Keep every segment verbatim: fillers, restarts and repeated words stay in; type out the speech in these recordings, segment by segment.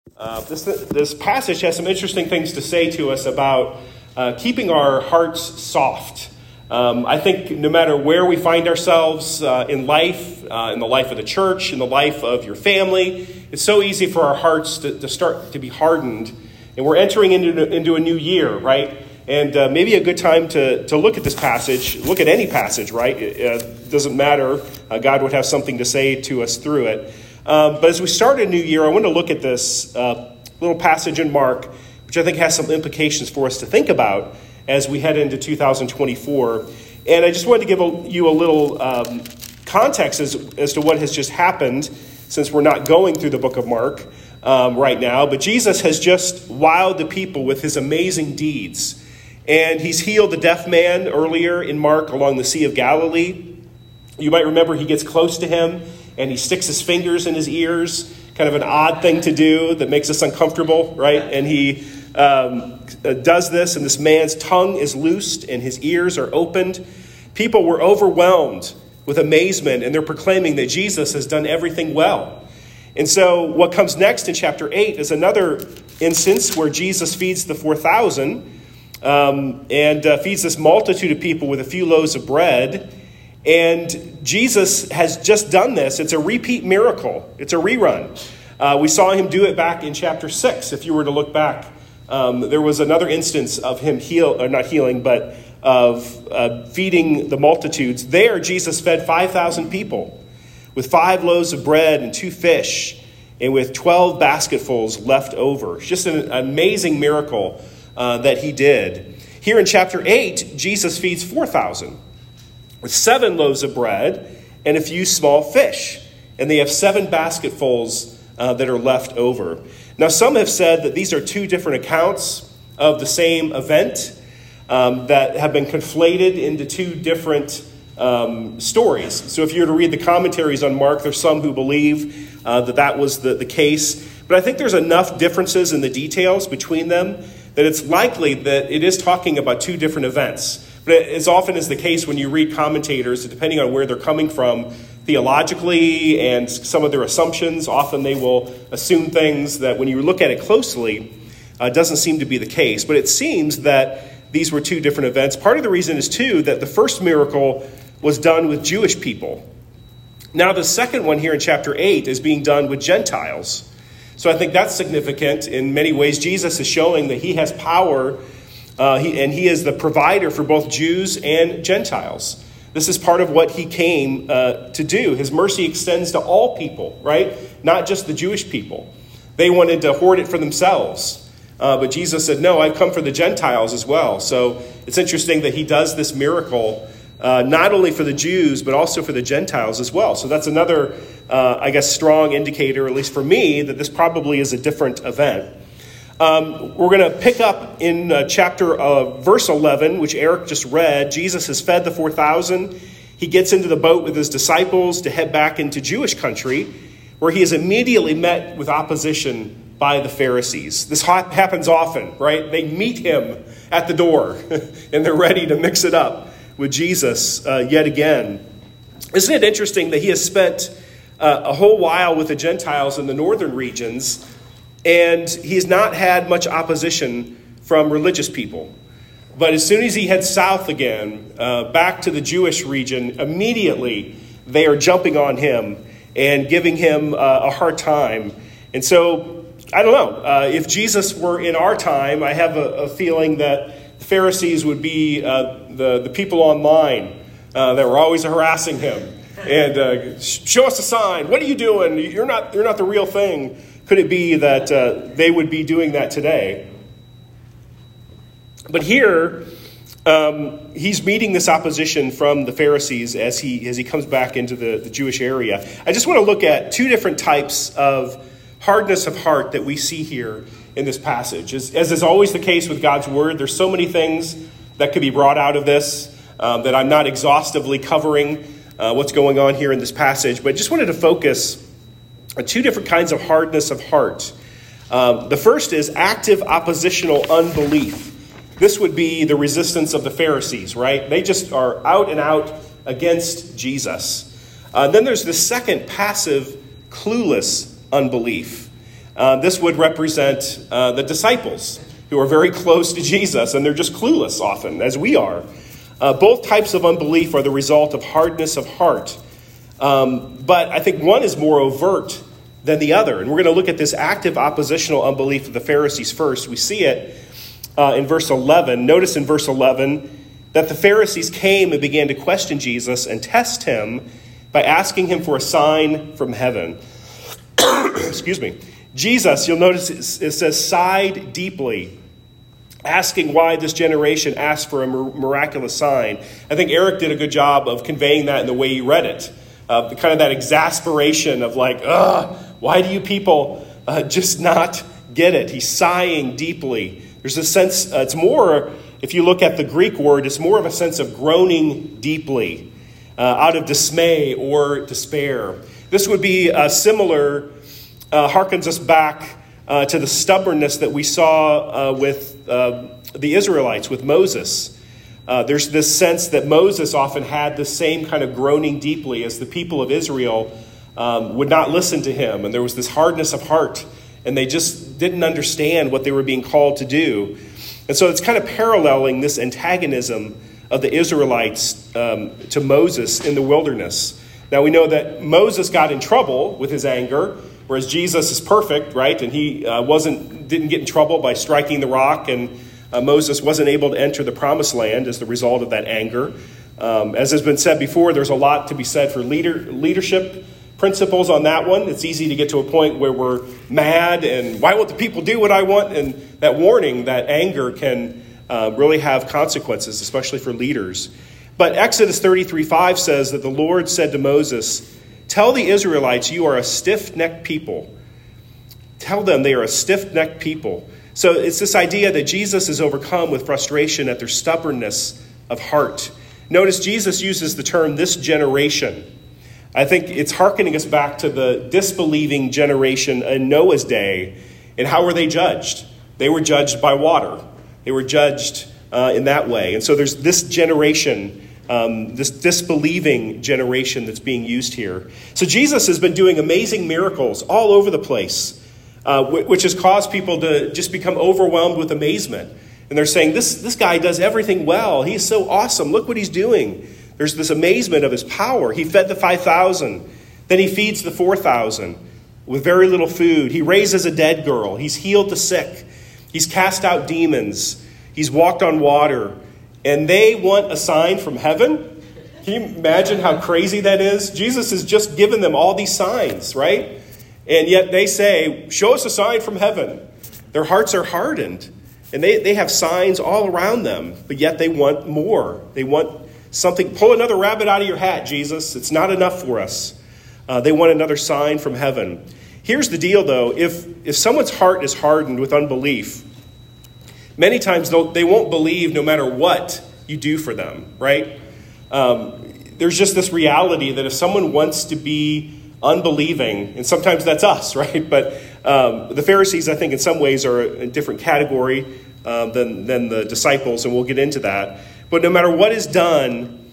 Uh, this, this passage has some interesting things to say to us about uh, keeping our hearts soft. Um, I think no matter where we find ourselves uh, in life, uh, in the life of the church, in the life of your family, it's so easy for our hearts to, to start to be hardened. And we're entering into, into a new year, right? And uh, maybe a good time to, to look at this passage, look at any passage, right? It uh, doesn't matter. Uh, God would have something to say to us through it. Um, but as we start a new year, I want to look at this uh, little passage in Mark, which I think has some implications for us to think about as we head into two thousand twenty-four. And I just wanted to give a, you a little um, context as, as to what has just happened, since we're not going through the book of Mark um, right now. But Jesus has just wowed the people with his amazing deeds. And he's healed the deaf man earlier in Mark along the Sea of Galilee. You might remember he gets close to him and he sticks his fingers in his ears, kind of an odd thing to do that makes us uncomfortable, right? And he um, does this, and this man's tongue is loosed and his ears are opened. People were overwhelmed with amazement, and they're proclaiming that Jesus has done everything well. And so what comes next in chapter eight is another instance where Jesus feeds the four thousand um, and uh, feeds this multitude of people with a few loaves of bread. And Jesus has just done this. It's a repeat miracle. It's a rerun. Uh, we saw him do it back in chapter six. If you were to look back, um, there was another instance of him heal, or not healing, but of uh, feeding the multitudes. There, Jesus fed five thousand people with five loaves of bread and two fish, and with twelve basketfuls left over. It's just an amazing miracle uh, that he did. Here in chapter eight, Jesus feeds four thousand. With seven loaves of bread and a few small fish. And they have seven basketfuls uh, that are left over. Now, some have said that these are two different accounts of the same event um, that have been conflated into two different um, stories. So if you were to read the commentaries on Mark, there's some who believe uh, that that was the, the case. But I think there's enough differences in the details between them that it's likely that it is talking about two different events. But as often is the case when you read commentators, depending on where they're coming from theologically and some of their assumptions, often they will assume things that when you look at it closely, uh, doesn't seem to be the case. But it seems that these were two different events. Part of the reason is, too, that the first miracle was done with Jewish people. Now, the second one here in chapter eight is being done with Gentiles. So I think that's significant. In many ways, Jesus is showing that he has power Uh, he, and he is the provider for both Jews and Gentiles. This is part of what he came uh, to do. His mercy extends to all people, right? Not just the Jewish people. They wanted to hoard it for themselves. Uh, but Jesus said, no, I've come for the Gentiles as well. So it's interesting that he does this miracle uh, not only for the Jews, but also for the Gentiles as well. So that's another, uh, I guess, strong indicator, at least for me, that this probably is a different event. Um, we're going to pick up in uh, chapter uh, verse eleven, which Eric just read. Jesus has fed the four thousand. He gets into the boat with his disciples to head back into Jewish country, where he is immediately met with opposition by the Pharisees. This ha- happens often, right? They meet him at the door, and they're ready to mix it up with Jesus uh, yet again. Isn't it interesting that he has spent uh, a whole while with the Gentiles in the northern regions, and he's not had much opposition from religious people. But as soon as he heads south again, uh, back to the Jewish region, immediately they are jumping on him and giving him uh, a hard time. And so, I don't know, uh, if Jesus were in our time, I have a, a feeling that the Pharisees would be uh, the, the people online uh, that were always harassing him. And uh, show us a sign. What are you doing? You're not, you're not the real thing. Could it be that uh, they would be doing that today? But here, um, he's meeting this opposition from the Pharisees as he as he comes back into the, the Jewish area. I just want to look at two different types of hardness of heart that we see here in this passage. As, as is always the case with God's word, there's so many things that could be brought out of this um, that I'm not exhaustively covering uh, what's going on here in this passage. But just wanted to focus two different kinds of hardness of heart. Um, the first is active oppositional unbelief. This would be the resistance of the Pharisees, right? They just are out and out against Jesus. Uh, then there's the second, passive, clueless unbelief. Uh, this would represent uh, the disciples who are very close to Jesus, and they're just clueless often, as we are. Uh, both types of unbelief are the result of hardness of heart. Um, but I think one is more overt than the other. And we're going to look at this active oppositional unbelief of the Pharisees first. We see it uh, in verse eleven. Notice in verse eleven that the Pharisees came and began to question Jesus and test him by asking him for a sign from heaven. Excuse me. Jesus, you'll notice it says, sighed deeply, asking why this generation asked for a miraculous sign. I think Eric did a good job of conveying that in the way he read it. Uh, kind of that exasperation of like, ugh, why do you people uh, just not get it? He's sighing deeply. There's a sense, uh, it's more, if you look at the Greek word, it's more of a sense of groaning deeply, uh, out of dismay or despair. This would be uh, similar, uh, harkens us back uh, to the stubbornness that we saw uh, with uh, the Israelites, with Moses. Uh, there's this sense that Moses often had the same kind of groaning deeply as the people of Israel um, would not listen to him. And there was this hardness of heart, and they just didn't understand what they were being called to do. And so it's kind of paralleling this antagonism of the Israelites um, to Moses in the wilderness. Now we know that Moses got in trouble with his anger, whereas Jesus is perfect, right? And he uh, wasn't didn't get in trouble by striking the rock, and Uh, Moses wasn't able to enter the promised land as the result of that anger. Um, as has been said before, there's a lot to be said for leader leadership principles on that one. It's easy to get to a point where we're mad and why won't the people do what I want? And that warning, that anger can uh, really have consequences, especially for leaders. But Exodus thirty-three five says that the Lord said to Moses, "Tell the Israelites you are a stiff-necked people. Tell them they are a stiff-necked people." So it's this idea that Jesus is overcome with frustration at their stubbornness of heart. Notice Jesus uses the term this generation. I think it's hearkening us back to the disbelieving generation in Noah's day. And how were they judged? They were judged by water. They were judged uh, in that way. And so there's this generation, um, this disbelieving generation that's being used here. So Jesus has been doing amazing miracles all over the place. Uh, which has caused people to just become overwhelmed with amazement. And they're saying, this, this guy does everything well. He's so awesome. Look what he's doing. There's this amazement of his power. He fed the five thousand. Then he feeds the four thousand with very little food. He raises a dead girl. He's healed the sick. He's cast out demons. He's walked on water. And they want a sign from heaven? Can you imagine how crazy that is? Jesus has just given them all these signs, right? And yet they say, show us a sign from heaven. Their hearts are hardened. And they, they have signs all around them. But yet they want more. They want something. Pull another rabbit out of your hat, Jesus. It's not enough for us. Uh, they want another sign from heaven. Here's the deal, though. If, if someone's heart is hardened with unbelief, many times they won't believe no matter what you do for them, right? Um, there's just this reality that if someone wants to be unbelieving, and sometimes that's us, right? But um, the Pharisees, I think, in some ways are a different category um, than, than the disciples, and we'll get into that. But no matter what is done,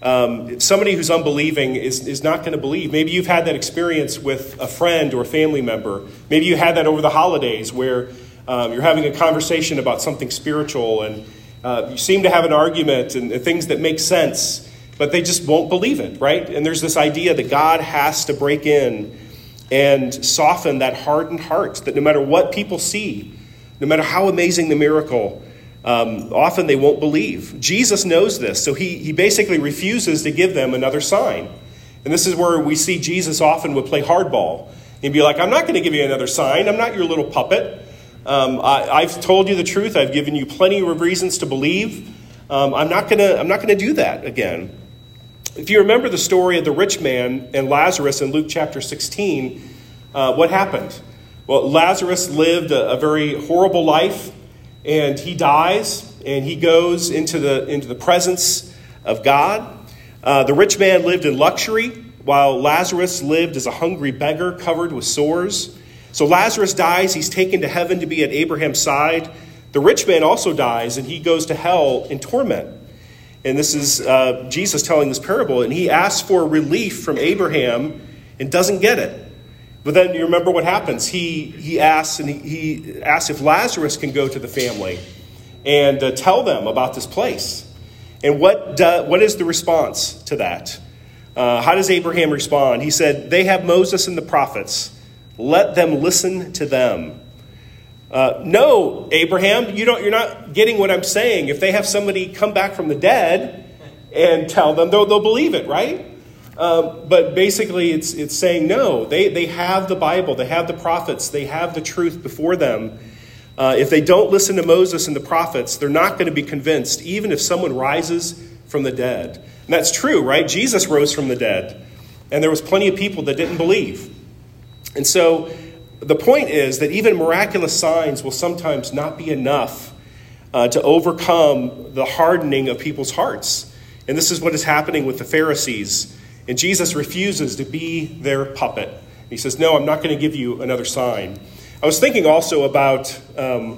um, somebody who's unbelieving is, is not going to believe. Maybe you've had that experience with a friend or a family member. Maybe you had that over the holidays where um, you're having a conversation about something spiritual, and uh, you seem to have an argument and, and things that make sense, but they just won't believe it, right? And there's this idea that God has to break in and soften that hardened heart, that no matter what people see, no matter how amazing the miracle, um, often they won't believe. Jesus knows this, so he, he basically refuses to give them another sign. And this is where we see Jesus often would play hardball. He'd be like, I'm not going to give you another sign. I'm not your little puppet. Um, I, I've told you the truth. I've given you plenty of reasons to believe. Um, I'm not going to I'm not going to do that again. If you remember the story of the rich man and Lazarus in Luke chapter sixteen, uh, what happened? Well, Lazarus lived a, a very horrible life, and he dies, and he goes into the into the presence of God. Uh, the rich man lived in luxury, while Lazarus lived as a hungry beggar covered with sores. So Lazarus dies. He's taken to heaven to be at Abraham's side. The rich man also dies, and he goes to hell in torment. And this is uh, Jesus telling this parable, and he asks for relief from Abraham and doesn't get it. But then you remember what happens. He he asks and he, he asks if Lazarus can go to the family and uh, tell them about this place. And what do, what is the response to that? Uh, how does Abraham respond? He said, "They have Moses and the prophets. Let them listen to them." Uh, no, Abraham, you don't. You're not getting what I'm saying. If they have somebody come back from the dead and tell them, they'll, they'll believe it, right? Um, but basically, it's it's saying no. They they have the Bible, they have the prophets, they have the truth before them. Uh, if they don't listen to Moses and the prophets, they're not going to be convinced, even if someone rises from the dead. And that's true, right? Jesus rose from the dead, and there was plenty of people that didn't believe. And so the point is that even miraculous signs will sometimes not be enough uh, to overcome the hardening of people's hearts. And this is what is happening with the Pharisees. And Jesus refuses to be their puppet. He says, no, I'm not going to give you another sign. I was thinking also about, um,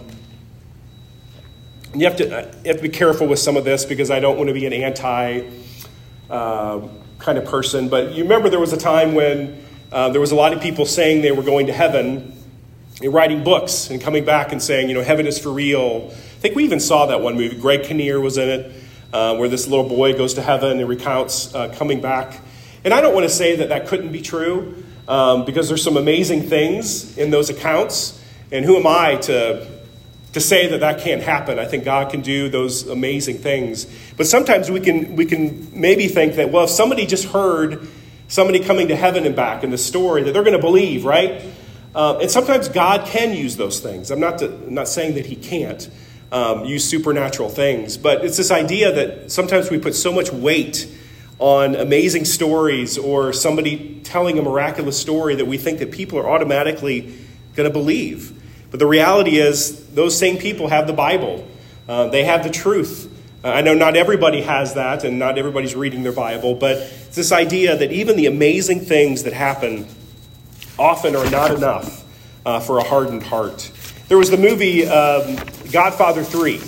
you have to you have to be careful with some of this because I don't want to be an anti uh, kind of person. But you remember there was a time when uh, there was a lot of people saying they were going to heaven and writing books and coming back and saying, you know, heaven is for real. I think we even saw that one movie. Greg Kinnear was in it, uh, where this little boy goes to heaven and recounts uh, coming back. And I don't want to say that that couldn't be true, um, because there's some amazing things in those accounts. And who am I to, to say that that can't happen? I think God can do those amazing things. But sometimes we can we can maybe think that, well, if somebody just heard somebody coming to heaven and back in the story, that they're going to believe, right? Uh, and sometimes God can use those things. I'm not, to, I'm not saying that he can't um, use supernatural things. But it's this idea that sometimes we put so much weight on amazing stories or somebody telling a miraculous story that we think that people are automatically going to believe. But the reality is those same people have the Bible. Uh, they have the truth. Uh, I know not everybody has that and not everybody's reading their Bible, but it's this idea that even the amazing things that happen often are not enough uh, for a hardened heart. There was the movie um, Godfather three.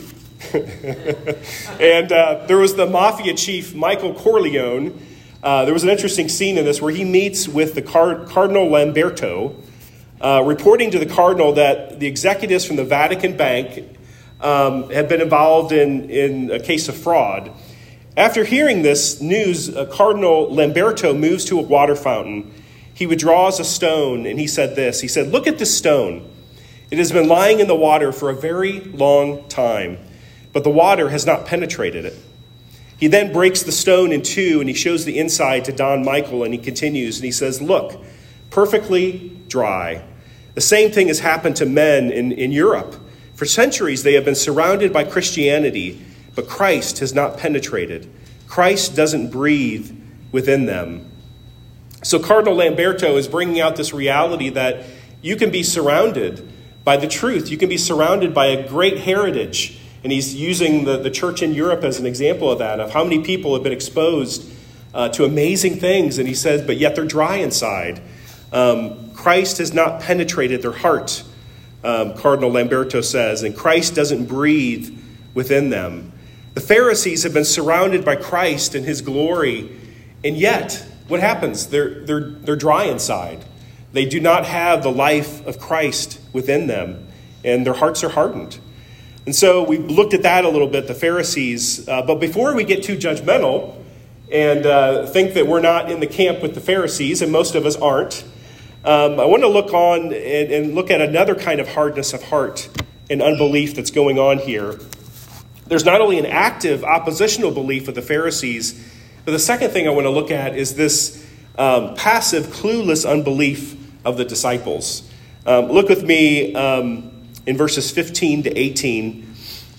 and uh, there was the mafia chief, Michael Corleone. Uh, there was an interesting scene in this where he meets with the Card- Cardinal Lamberto, uh, reporting to the Cardinal that the executives from the Vatican Bank um, had been involved in, in a case of fraud. After hearing this news, uh, Cardinal Lamberto moves to a water fountain. He withdraws a stone, and he said this. He said, "Look at this stone. It has been lying in the water for a very long time, but the water has not penetrated it." He then breaks the stone in two, and he shows the inside to Don Michael, and he continues, and he says, "Look, perfectly dry." The same thing has happened to men in, in Europe. For centuries, they have been surrounded by Christianity, but Christ has not penetrated. Christ doesn't breathe within them. So Cardinal Lamberto is bringing out this reality that you can be surrounded by the truth. You can be surrounded by a great heritage. And he's using the, the church in Europe as an example of that, of how many people have been exposed uh, to amazing things. And he says, but yet they're dry inside. Um, Christ has not penetrated their heart, um, Cardinal Lamberto says, and Christ doesn't breathe within them. The Pharisees have been surrounded by Christ and his glory, and yet, what happens? They're, they're, they're dry inside. They do not have the life of Christ within them, and their hearts are hardened. And so we looked at that a little bit, the Pharisees. Uh, but before we get too judgmental and uh, think that we're not in the camp with the Pharisees, and most of us aren't, um, I want to look on and, and look at another kind of hardness of heart and unbelief that's going on here. There's not only an active oppositional belief of the Pharisees, but the second thing I want to look at is this um, passive, clueless unbelief of the disciples. Um, look with me um, in verses fifteen to eighteen,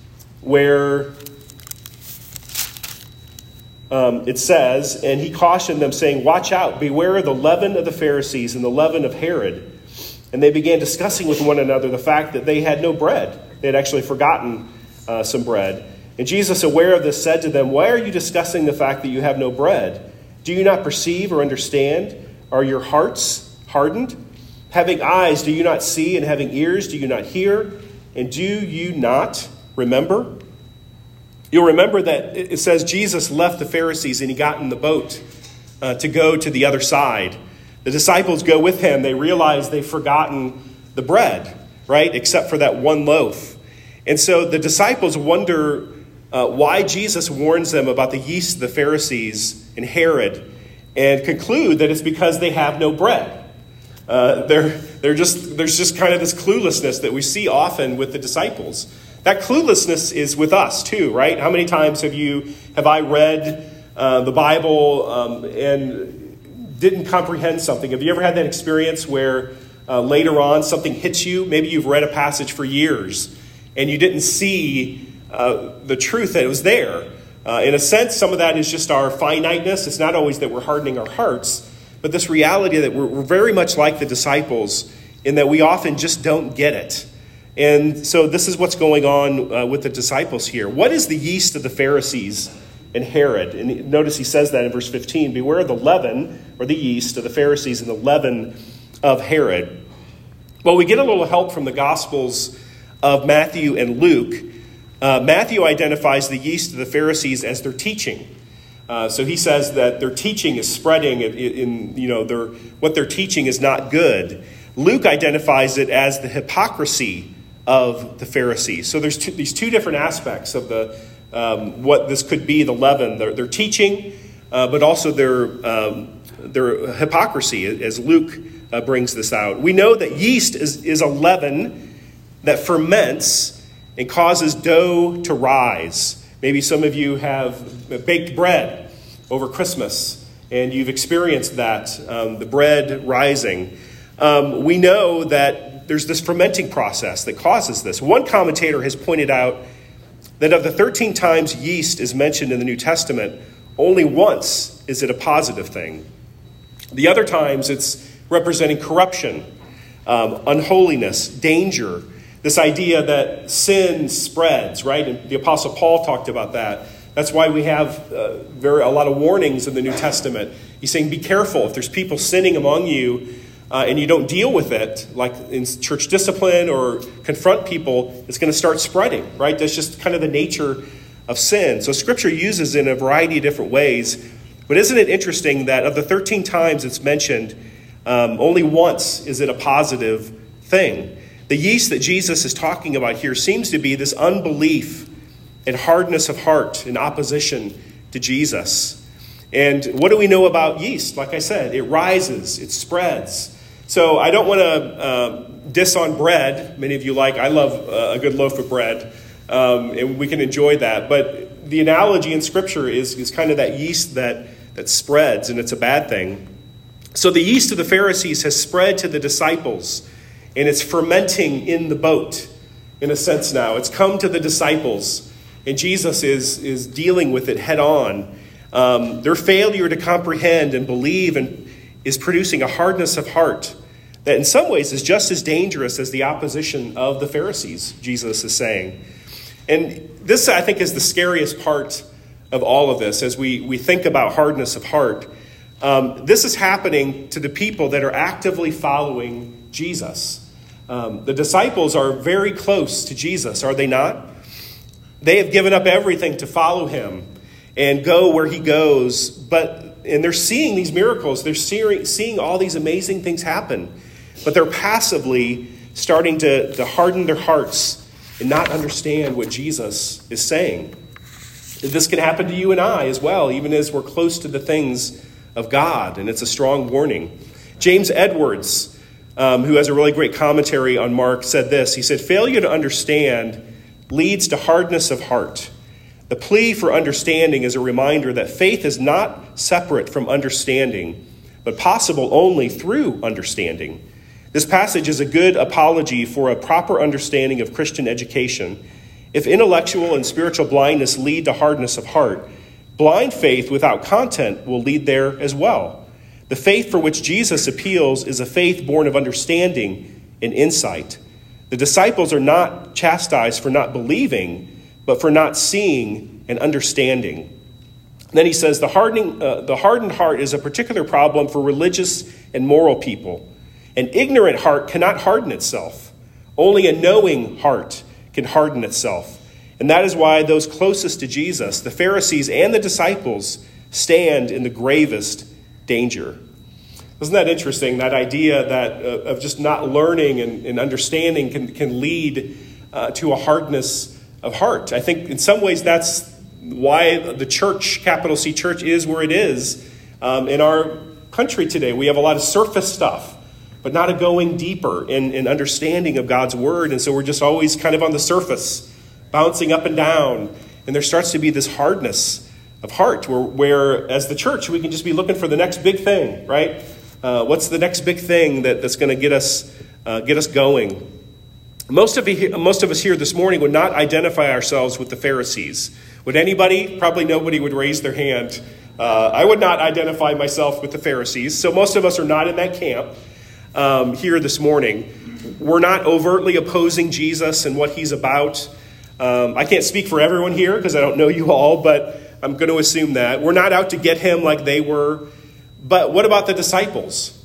where um, it says, "And he cautioned them, saying, 'Watch out, beware of the leaven of the Pharisees and the leaven of Herod.' And they began discussing with one another the fact that they had no bread. They had actually forgotten uh, some bread. And Jesus, aware of this, said to them, 'Why are you discussing the fact that you have no bread? Do you not perceive or understand? Are your hearts hardened? Having eyes, do you not see? And having ears, do you not hear? And do you not remember?'" You'll remember that it says Jesus left the Pharisees and he got in the boat uh, to go to the other side. The disciples go with him. They realize they've forgotten the bread, right? Except for that one loaf. And so the disciples wonder uh, why Jesus warns them about the yeast of the Pharisees and Herod, and conclude that it's because they have no bread. Uh, they're, they're just, there's just kind of this cluelessness that we see often with the disciples. That cluelessness is with us too, right? How many times have you, have I read uh, the Bible um, and didn't comprehend something? Have you ever had that experience where uh, later on something hits you? Maybe you've read a passage for years and you didn't see uh, the truth that it was there. Uh, in a sense, some of that is just our finiteness. It's not always that we're hardening our hearts, but this reality that we're, we're very much like the disciples in that we often just don't get it. And so this is what's going on uh, with the disciples here. What is the yeast of the Pharisees and Herod? And notice he says that in verse fifteen. Beware of the leaven, or the yeast of the Pharisees, and the leaven of Herod. Well, we get a little help from the Gospels of Matthew and Luke. Uh, Matthew identifies the yeast of the Pharisees as their teaching. Uh, so he says that their teaching is spreading, in, in you know, their, what they're teaching is not good. Luke identifies it as the hypocrisy of the Pharisees. So there's two, these two different aspects of the um, what this could be, the leaven, their, their teaching, uh, but also their um, their hypocrisy, as Luke uh, brings this out. We know that yeast is, is a leaven that ferments and causes dough to rise. Maybe some of you have baked bread over Christmas, and you've experienced that, um, the bread rising. Um, we know that there's this fermenting process that causes this. One commentator has pointed out that of the thirteen times yeast is mentioned in the New Testament, only once is it a positive thing. The other times it's representing corruption, um, unholiness, danger, this idea that sin spreads, right? And the Apostle Paul talked about that. That's why we have uh, very a lot of warnings in the New Testament. He's saying, be careful. If there's people sinning among you uh, and you don't deal with it, like in church discipline or confront people, it's going to start spreading, right? That's just kind of the nature of sin. So Scripture uses it in a variety of different ways. But isn't it interesting that of the thirteen times it's mentioned, um, only once is it a positive thing? The yeast that Jesus is talking about here seems to be this unbelief and hardness of heart in opposition to Jesus. And what do we know about yeast? Like I said, it rises, it spreads. So I don't want to uh, diss on bread. Many of you like, I love uh, a good loaf of bread, um, and we can enjoy that. But the analogy in Scripture is, is kind of that yeast that, that spreads, and it's a bad thing. So the yeast of the Pharisees has spread to the disciples, and it's fermenting in the boat, in a sense now. It's come to the disciples, and Jesus is, is dealing with it head on. Um, their failure to comprehend and believe and is producing a hardness of heart that in some ways is just as dangerous as the opposition of the Pharisees, Jesus is saying. And this, I think, is the scariest part of all of this as we, we think about hardness of heart. Um, this is happening to the people that are actively following Jesus. Um, the disciples are very close to Jesus, are they not? They have given up everything to follow him and go where he goes. But and they're seeing these miracles. They're seeing, seeing all these amazing things happen. But they're passively starting to, to harden their hearts and not understand what Jesus is saying. This can happen to you and I as well, even as we're close to the things of God. And it's a strong warning. James Edwards, Um, who has a really great commentary on Mark, said this. He said, failure to understand leads to hardness of heart. The plea for understanding is a reminder that faith is not separate from understanding, but possible only through understanding. This passage is a good apology for a proper understanding of Christian education. If intellectual and spiritual blindness lead to hardness of heart, blind faith without content will lead there as well. The faith for which Jesus appeals is a faith born of understanding and insight. The disciples are not chastised for not believing, but for not seeing and understanding. Then he says, the hardening, uh, the hardened heart is a particular problem for religious and moral people. An ignorant heart cannot harden itself. Only a knowing heart can harden itself. And that is why those closest to Jesus, the Pharisees and the disciples, stand in the gravest danger. Isn't that interesting? That idea that uh, of just not learning and, and understanding can, can lead uh, to a hardness of heart. I think in some ways that's why the church, capital C church, is where it is um, in our country today. We have a lot of surface stuff, but not a going deeper in, in understanding of God's word. And so we're just always kind of on the surface, bouncing up and down. And there starts to be this hardness of heart where, where as the church, we can just be looking for the next big thing, right? Uh, what's the next big thing that, that's going to get us uh, get us going? Most of, you, most of us here this morning would not identify ourselves with the Pharisees. Would anybody? Probably nobody would raise their hand. Uh, I would not identify myself with the Pharisees. So most of us are not in that camp um, here this morning. We're not overtly opposing Jesus and what he's about. Um, I can't speak for everyone here because I don't know you all, but I'm going to assume that. We're not out to get him like they were. But what about the disciples?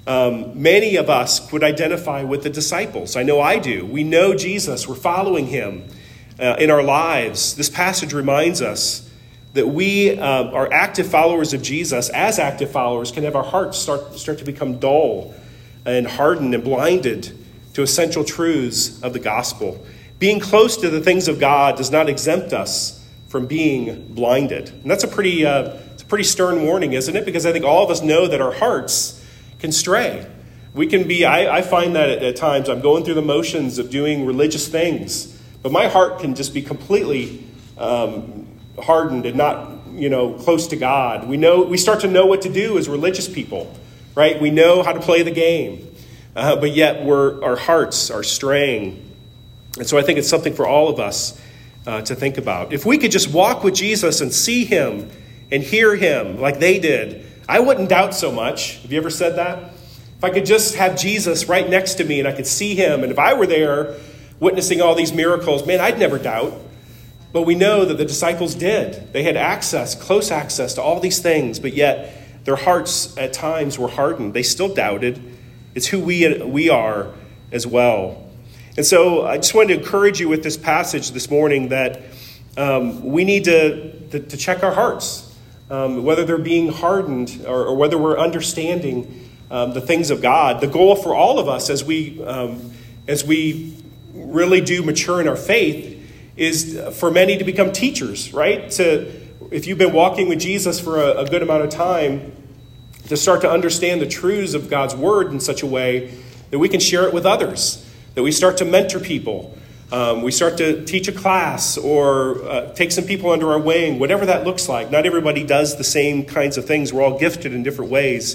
Um, many of us would identify with the disciples. I know I do. We know Jesus. We're following him uh, in our lives. This passage reminds us that we uh, are active followers of Jesus. As active followers, can have our hearts start, start to become dull and hardened and blinded to essential truths of the gospel. Being close to the things of God does not exempt us from being blinded. And that's a pretty, uh, it's a pretty stern warning, isn't it? Because I think all of us know that our hearts can stray. We can be, I, I find that at, at times I'm going through the motions of doing religious things, but my heart can just be completely um, hardened and not, you know, close to God. We know, we start to know what to do as religious people, right? We know how to play the game, uh, but yet we're, our hearts are straying. And so I think it's something for all of us uh, to think about. If we could just walk with Jesus and see him and hear him like they did, I wouldn't doubt so much. Have you ever said that? If I could just have Jesus right next to me and I could see him, and if I were there witnessing all these miracles, man, I'd never doubt. But we know that the disciples did. They had access, close access to all these things, but yet their hearts at times were hardened. They still doubted. It's who we, we are as well. And so I just wanted to encourage you with this passage this morning that um, we need to, to, to check our hearts. Um, whether they're being hardened or, or whether we're understanding um, the things of God. The goal for all of us as we um, as we really do mature in our faith is for many to become teachers, right? To, if you've been walking with Jesus for a, a good amount of time, to start to understand the truths of God's word in such a way that we can share it with others, that we start to mentor people. Um, we start to teach a class or uh, take some people under our wing, whatever that looks like. Not everybody does the same kinds of things. We're all gifted in different ways.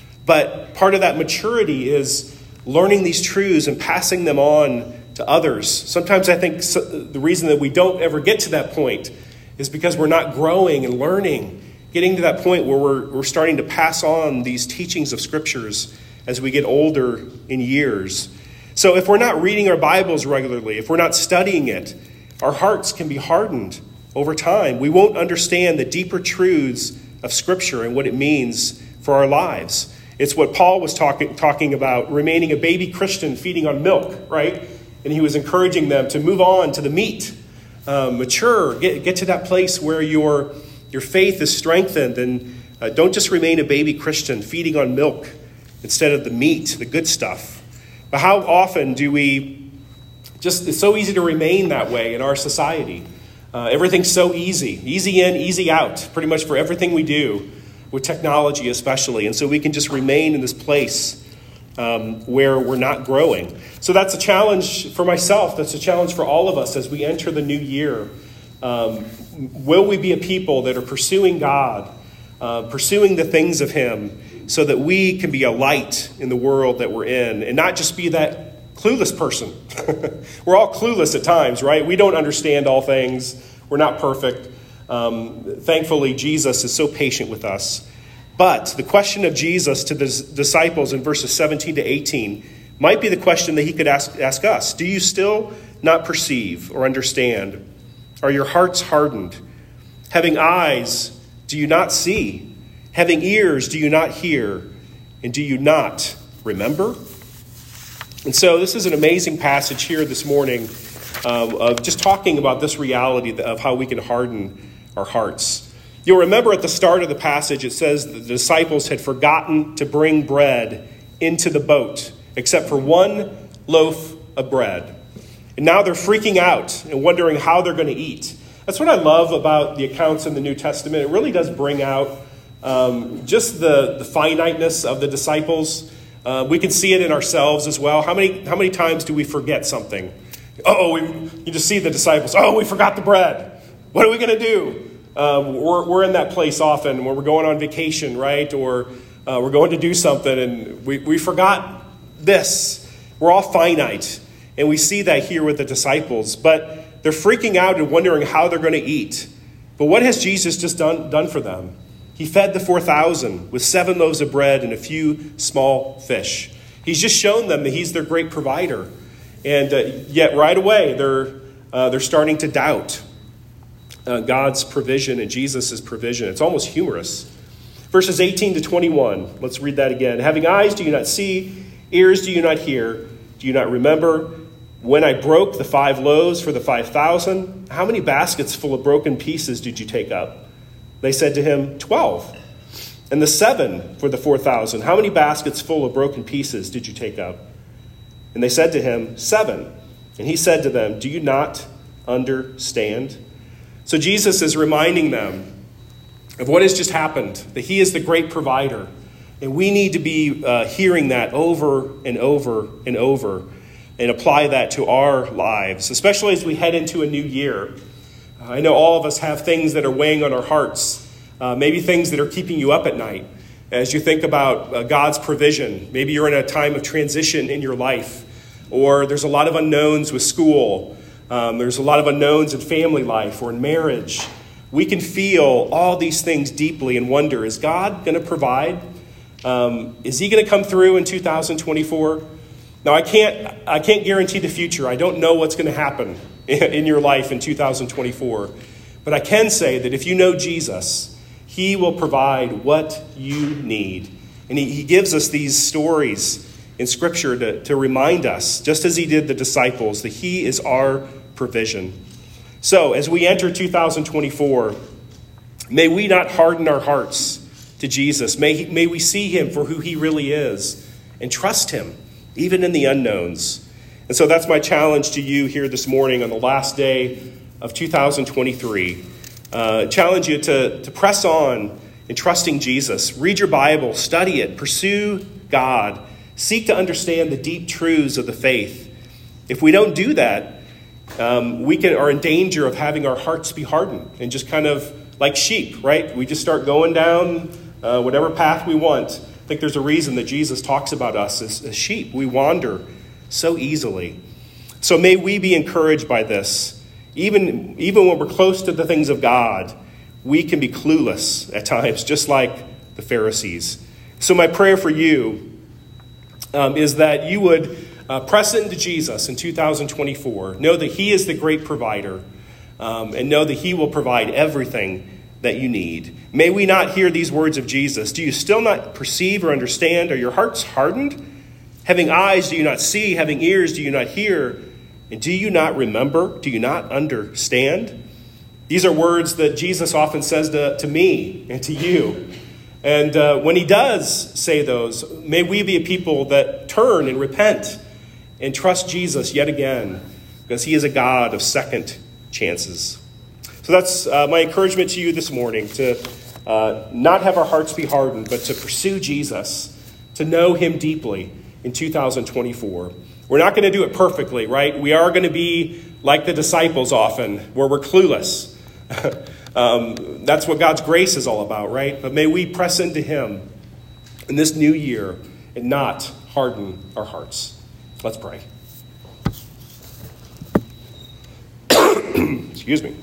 But part of that maturity is learning these truths and passing them on to others. Sometimes I think so, the reason that we don't ever get to that point is because we're not growing and learning, getting to that point where we're, we're starting to pass on these teachings of scriptures as we get older in years. So if we're not reading our Bibles regularly, if we're not studying it, our hearts can be hardened over time. We won't understand the deeper truths of Scripture and what it means for our lives. It's what Paul was talking talking about, remaining a baby Christian feeding on milk, right? And he was encouraging them to move on to the meat, um, mature, get, get to that place where your, your faith is strengthened. And uh, don't just remain a baby Christian feeding on milk instead of the meat, the good stuff. But how often do we just, it's so easy to remain that way in our society. Uh, everything's so easy, easy in, easy out, pretty much for everything we do, with technology especially. And so we can just remain in this place um, where we're not growing. So that's a challenge for myself. That's a challenge for all of us as we enter the new year. Um, will we be a people that are pursuing God, uh, pursuing the things of him, so that we can be a light in the world that we're in and not just be that clueless person. We're all clueless at times, right? We don't understand all things. We're not perfect. Um, thankfully, Jesus is so patient with us. But the question of Jesus to the disciples in verses seventeen to eighteen might be the question that he could ask, ask us. Do you still not perceive or understand? Are your hearts hardened? Having eyes, do you not see? Having ears, do you not hear? And do you not remember? And so this is an amazing passage here this morning um, of just talking about this reality of how we can harden our hearts. You'll remember at the start of the passage, it says the disciples had forgotten to bring bread into the boat, except for one loaf of bread. And now they're freaking out and wondering how they're going to eat. That's what I love about the accounts in the New Testament. It really does bring out um, just the, the finiteness of the disciples. Uh, we can see it in ourselves as well. How many how many times do we forget something? Oh, we, you just see the disciples. Oh, we forgot the bread. What are we going to do? Um, we're, we're in that place often when we're going on vacation, right? Or uh, we're going to do something and we, we forgot this. We're all finite. And we see that here with the disciples. But they're freaking out and wondering how they're going to eat. But what has Jesus just done, done for them? He fed the four thousand with seven loaves of bread and a few small fish. He's just shown them that he's their great provider. And uh, yet right away, they're, uh, they're starting to doubt uh, God's provision and Jesus' provision. It's almost humorous. Verses eighteen to twenty-one. Let's read that again. Having eyes, do you not see? Ears, do you not hear? Do you not remember? When I broke the five loaves for the five thousand, how many baskets full of broken pieces did you take up? They said to him, twelve. And the seven for the four thousand, how many baskets full of broken pieces did you take up? And they said to him, seven. And he said to them, do you not understand? So Jesus is reminding them of what has just happened, that he is the great provider. And we need to be uh, hearing that over and over and over and apply that to our lives, especially as we head into a new year. Uh, I know all of us have things that are weighing on our hearts, uh, maybe things that are keeping you up at night as you think about uh, God's provision. Maybe you're in a time of transition in your life, or there's a lot of unknowns with school. Um, there's a lot of unknowns in family life or in marriage. We can feel all these things deeply and wonder, is God going to provide? Um, is he going to come through in two thousand twenty-four? Now, I can't I can't guarantee the future. I don't know what's going to happen in, in your life in two thousand twenty-four. But I can say that if you know Jesus, he will provide what you need. And he, he gives us these stories in Scripture to, to remind us, just as he did the disciples, that he is our provision. So, as we enter two thousand twenty-four, may we not harden our hearts to Jesus. May, he, may we see him for who he really is and trust him, even in the unknowns. And so that's my challenge to you here this morning on the last day of two thousand twenty-three. Uh, challenge you to, to press on in trusting Jesus. Read your Bible, study it, pursue God, seek to understand the deep truths of the faith. If we don't do that, um, we can are in danger of having our hearts be hardened and just kind of like sheep, right? We just start going down uh, whatever path we want. I think there's a reason that Jesus talks about us as, as sheep. We wander so easily. So may we be encouraged by this. Even, even when we're close to the things of God, we can be clueless at times, just like the Pharisees. So my prayer for you um, is that you would uh, press into Jesus in two thousand twenty-four. Know that he is the great provider, um, and know that he will provide everything that you need. May we not hear these words of Jesus. Do you still not perceive or understand? Are your hearts hardened? Having eyes, do you not see? Having ears, do you not hear? And do you not remember? Do you not understand? These are words that Jesus often says to, to me and to you. And uh, when he does say those, may we be a people that turn and repent and trust Jesus yet again, because he is a God of second chances. So that's uh, my encouragement to you this morning, to uh, not have our hearts be hardened, but to pursue Jesus, to know him deeply in two thousand twenty-four. We're not going to do it perfectly, right? We are going to be like the disciples often, where we're clueless. um, that's what God's grace is all about, right? But may we press into him in this new year and not harden our hearts. Let's pray. Excuse me.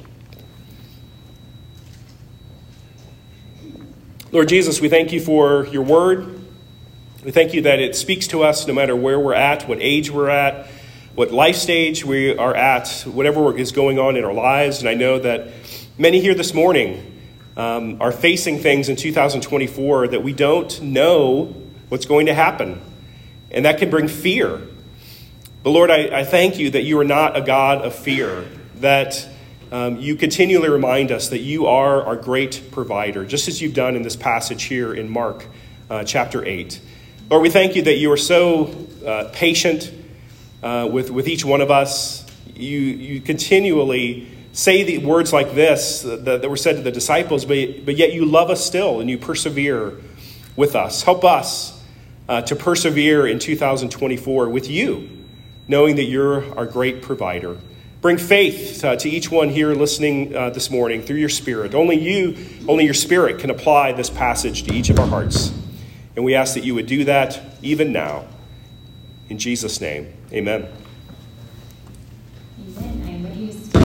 Lord Jesus, we thank you for your word. We thank you that it speaks to us no matter where we're at, what age we're at, what life stage we are at, whatever is going on in our lives. And I know that many here this morning um, are facing things in two thousand twenty-four that we don't know what's going to happen. And that can bring fear. But Lord, I, I thank you that you are not a God of fear, that um, you continually remind us that you are our great provider, just as you've done in this passage here in Mark uh, chapter eight. Lord, we thank you that you are so uh, patient uh, with, with each one of us. You, you continually say the words like this that, that were said to the disciples, but, but yet you love us still and you persevere with us. Help us uh, to persevere in two thousand twenty-four with you, knowing that you're our great provider. Bring faith uh, to each one here listening uh, this morning through your Spirit. Only you, only your Spirit can apply this passage to each of our hearts. And we ask that you would do that even now. In Jesus' name, amen.